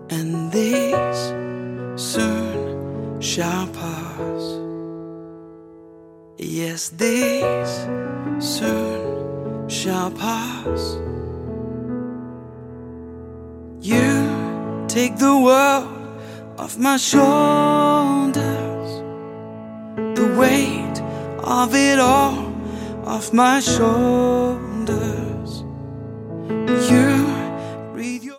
and these soon shall pass. Yes, these soon shall pass. You take the world off my shoulders, the weight of it all off my shoulders.